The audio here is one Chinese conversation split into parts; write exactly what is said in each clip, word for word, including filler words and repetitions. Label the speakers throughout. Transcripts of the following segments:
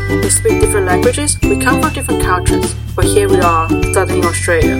Speaker 1: We speak different languages, we come from different cultures, but here we are, studying Australia.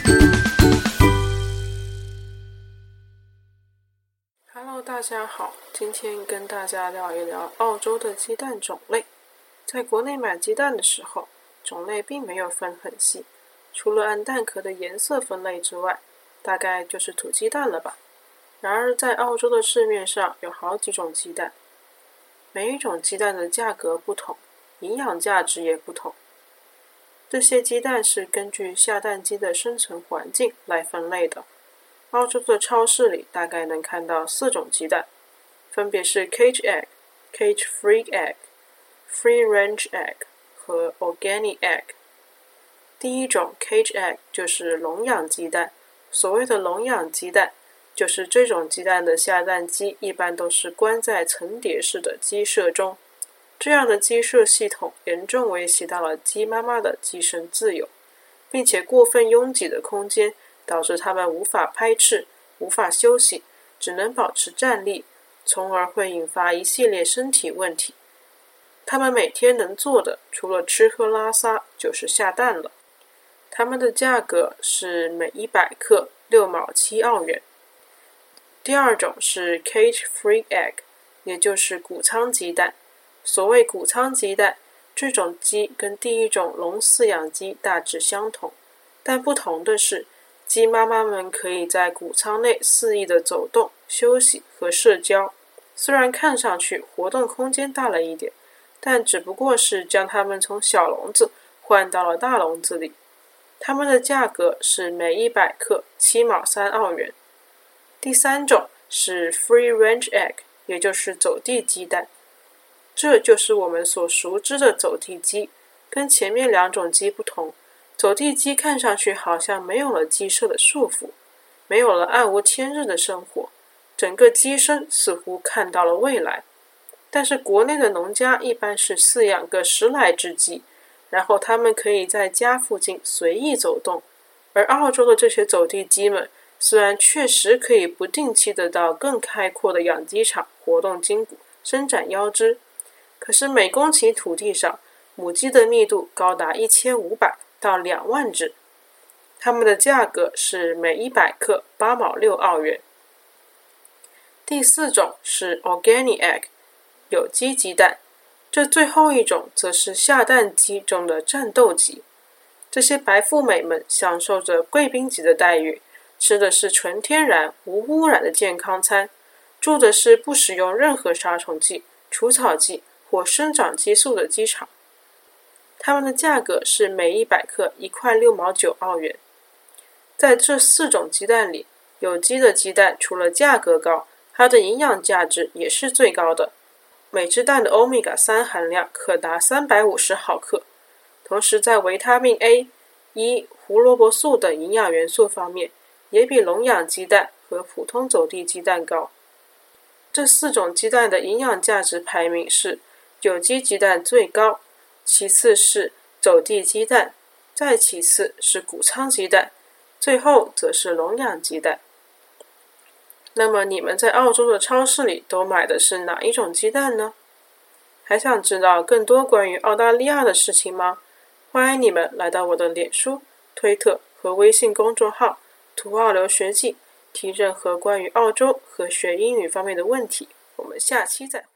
Speaker 1: Hello， 大家好，今天跟大家聊一聊澳洲的鸡蛋种类。在国内买鸡蛋的时候，种类并没有分很细，除了按蛋壳的颜色分类之外，大概就是土鸡蛋了吧。然而在澳洲的市面上有好几种鸡蛋，每一种鸡蛋的价格不同，营养价值也不同。这些鸡蛋是根据下蛋鸡的生存环境来分类的。澳洲的超市里大概能看到四种鸡蛋，分别是 Cage Egg、Cage-Free Egg、Free Range Egg 和 Organic Egg。第一种 Cage Egg 就是笼养鸡蛋。所谓的笼养鸡蛋，就是这种鸡蛋的下蛋鸡一般都是关在层叠式的鸡舍中，这样的鸡舍系统严重威胁到了鸡妈妈的寄生自由，并且过分拥挤的空间导致它们无法拍翅，无法休息，只能保持站立，从而会引发一系列身体问题。它们每天能做的除了吃喝拉撒就是下蛋了。它们的价格是每一百克六毛七澳元。第二种是 Cage-Free Egg， 也就是谷仓鸡蛋。所谓谷仓鸡蛋，这种鸡跟第一种笼饲养鸡大致相同，但不同的是，鸡妈妈们可以在谷仓内肆意的走动、休息和社交。虽然看上去活动空间大了一点，但只不过是将它们从小笼子换到了大笼子里。它们的价格是每一百克七毛三澳元。第三种是 Free Range Egg， 也就是走地鸡蛋。这就是我们所熟知的走地鸡，跟前面两种鸡不同，走地鸡看上去好像没有了鸡舍的束缚，没有了暗无天日的生活，整个鸡生似乎看到了未来。但是国内的农家一般是饲养个十来只鸡，然后它们可以在家附近随意走动，而澳洲的这些走地鸡们虽然确实可以不定期的到更开阔的养鸡场活动筋骨、伸展腰肢，可是每公顷土地上母鸡的密度高达一千五百到两万只，它们的价格是每一百克八毛六澳元。第四种是 Organic Egg， 有机鸡蛋。这最后一种则是下蛋鸡中的战斗鸡。这些白富美们享受着贵宾级的待遇，吃的是纯天然无污染的健康餐，住的是不使用任何杀虫剂、除草剂或生长激素的鸡场。它们的价格是每一百克一块六毛九澳元。在这四种鸡蛋里，有机的鸡蛋除了价格高，它的营养价值也是最高的。每只蛋的欧米伽三含量可达三百五十毫克，同时在维他命 A、E、胡萝卜素等营养元素方面，也比笼养鸡蛋和普通走地鸡蛋高。这四种鸡蛋的营养价值排名是：有机鸡蛋最高，其次是走地鸡蛋，再其次是谷仓鸡蛋，最后则是笼养鸡蛋。那么你们在澳洲的超市里都买的是哪一种鸡蛋呢？还想知道更多关于澳大利亚的事情吗？欢迎你们来到我的脸书、推特和微信公众号图澳留学记，提任何关于澳洲和学英语方面的问题。我们下期再会。